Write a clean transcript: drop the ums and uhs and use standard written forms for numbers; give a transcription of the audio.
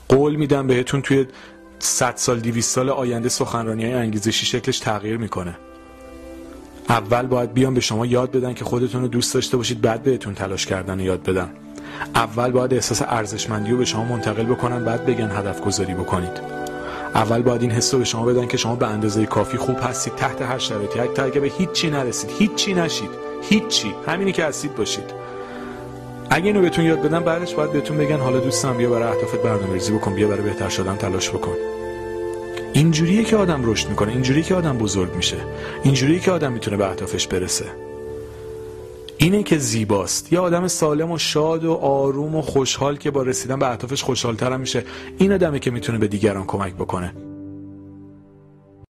قول میدم بهتون توی 100 سال 200 سال آینده سخنرانی‌های انگیزشی شکلش تغییر میکنه. اول باید بیان به شما یاد بدن که خودتون رو دوست داشته باشید، بعد بهتون تلاش کردن یاد بدن. اول باید احساس ارزشمندی رو به شما منتقل بکنن، بعد بگن هدف گذاری بکنید. اول باید این حس رو به شما بدن که شما به اندازه کافی خوب هستید تحت هر شرایطی، حتی اگه به هیچی نرسید، هیچی نشید، هیچی، همینی که هستید باشید. اگه اینو بهتون یاد بدن، بعدش باید بهتون بگن حالا دوستم بیا برای اهدافت برنامه‌ریزی بکن، بیا برای بهتر شدن تلاش بکن. اینجوریه که آدم رشد میکنه، اینجوریه که آدم بزرگ میشه، اینجوریه که آدم میتونه به اهدافش برسه. اینه که زیباست. یه آدم سالم و شاد و آروم و خوشحال که با رسیدن به اهدافش خوشحال‌تر میشه، این آدمه که میتونه به دیگران کمک بکنه.